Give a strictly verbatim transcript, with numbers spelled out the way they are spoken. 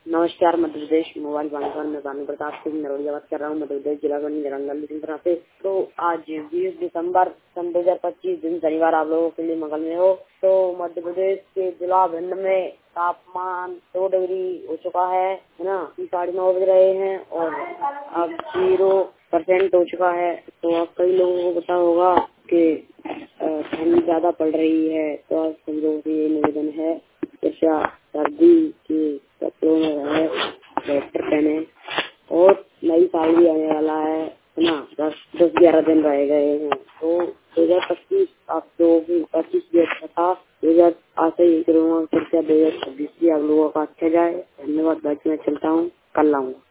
नमस्कार। मध्य प्रदेश मोबाइल बांधवन में भानु प्रताप सिंह नरोड़िया बात कर रहा हूँ। मध्य प्रदेश जिला जलंधर से। तो आज बीस दिसंबर सन दो हजार पच्चीस दिन शनिवार आप लोगों के लिए मंगल में हो। तो मध्य प्रदेश के जिला भिंड में तापमान दो डिग्री हो चुका है है ना। साढ़े नौ बज रहे हैं और अब जीरो परसेंट हो चुका है। तो अब कई लोगों को पता होगा कि ठंड ज्यादा पड़ रही है। तो आज हम लोगों से ये निवेदन है, कृपया सर्दी के कपड़ों में रहे, स्वेटर पहने। और नई साल भी आने वाला है है ना। दस दस ग्यारह दिन रह गए हैं। तो दो हजार पच्चीस आप लोगों की पच्चीस भी अच्छा था। दो हजार आते ही करूँगा, कृपया दो हजार छब्बीस भी आप लोगों का अच्छा जाए। धन्यवाद। बाकी मैं चलता हूँ, कल आऊँगा।